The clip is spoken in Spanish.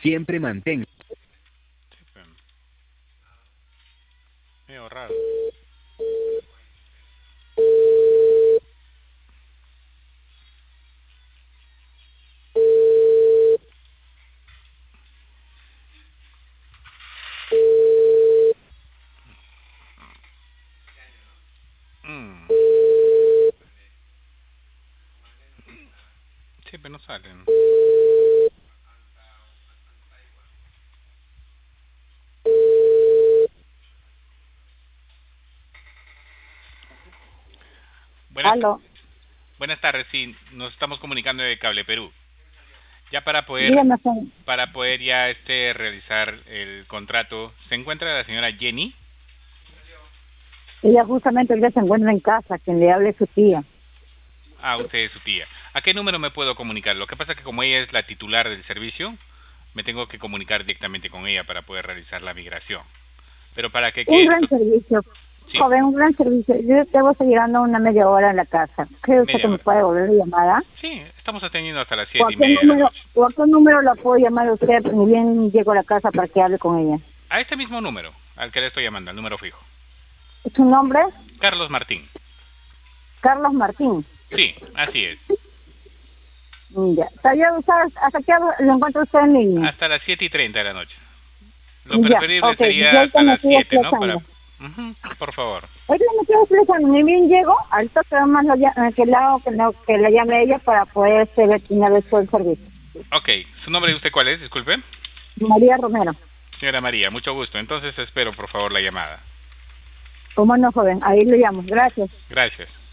Siempre mantenga. Sí, pues, medio raro. Mm. Sí, pero no salen. Buenas, Aló, buenas tardes, sí, nos estamos comunicando de Cable Perú. Ya para poder dígame, señor. ya realizar el contrato, ¿se encuentra la señora Jenny? Ella justamente ya se encuentra en casa, quien le hable es su tía. Ah, usted es su tía. ¿A qué número me puedo comunicar? Lo que pasa es que como ella es la titular del servicio, me tengo que comunicar directamente con ella para poder realizar la migración. Pero para que Un quede gran esto... servicio, Sí, joven, un gran servicio. Yo debo estar llegando a una media hora en la casa. ¿Cree usted que media me hora. puede devolver la llamada? Sí, estamos atendiendo hasta las ¿O a 7:30 de la noche. o a qué número la puedo llamar a usted? Ni bien llego a la casa para que hable con ella. A este mismo número, al que le estoy llamando, al número fijo. ¿Su nombre? Carlos Martín. Carlos Martín. Sí, así es. Ya. ¿Está bien, hasta qué hora lo encuentra usted en línea? Hasta las 7:30 de la noche. Lo Ya, preferible ok. Yo sería ahorita hasta me las estoy 7, ¿no? desplazando. Ujú, por favor. Ahorita me estoy desplazando. Ni bien llego, al toque más que le hago que la llame ella para poder tener después el servicio. Ok, ¿su nombre de usted cuál es? Disculpe. María Romero. Señora María, mucho gusto. Entonces espero, por favor, la llamada. ¿Cómo no, joven? Ahí le llamo. Gracias. Gracias.